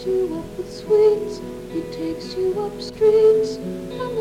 you up with sweets. He takes you up streets and